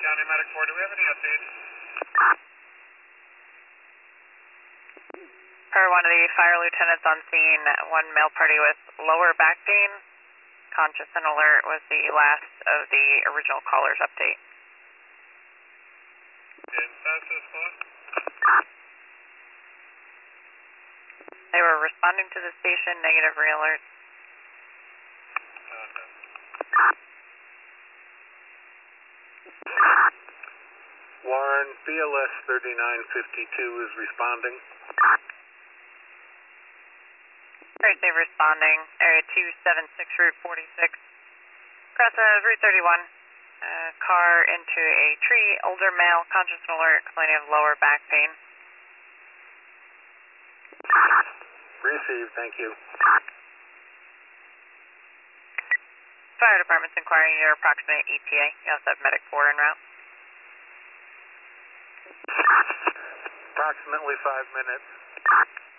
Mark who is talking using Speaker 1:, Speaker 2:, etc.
Speaker 1: County Medic 4, do we have any updates?
Speaker 2: Per one of the fire lieutenants on scene, one male party with lower back pain. Conscious and alert was the last of the original caller's update.
Speaker 1: And fastest one?
Speaker 2: They were responding to the station, negative re-alert.
Speaker 1: Okay. Warren, BLS 3952 is responding.
Speaker 2: Great, they're responding. Area 276, Route 46. Cross Route 31. Car into a tree. Older male, conscious and alert, complaining of lower back pain.
Speaker 1: Received, thank you.
Speaker 2: Fire department's inquiring your approximate ETA. You also have Medic 4 en route.
Speaker 1: Approximately 5 minutes.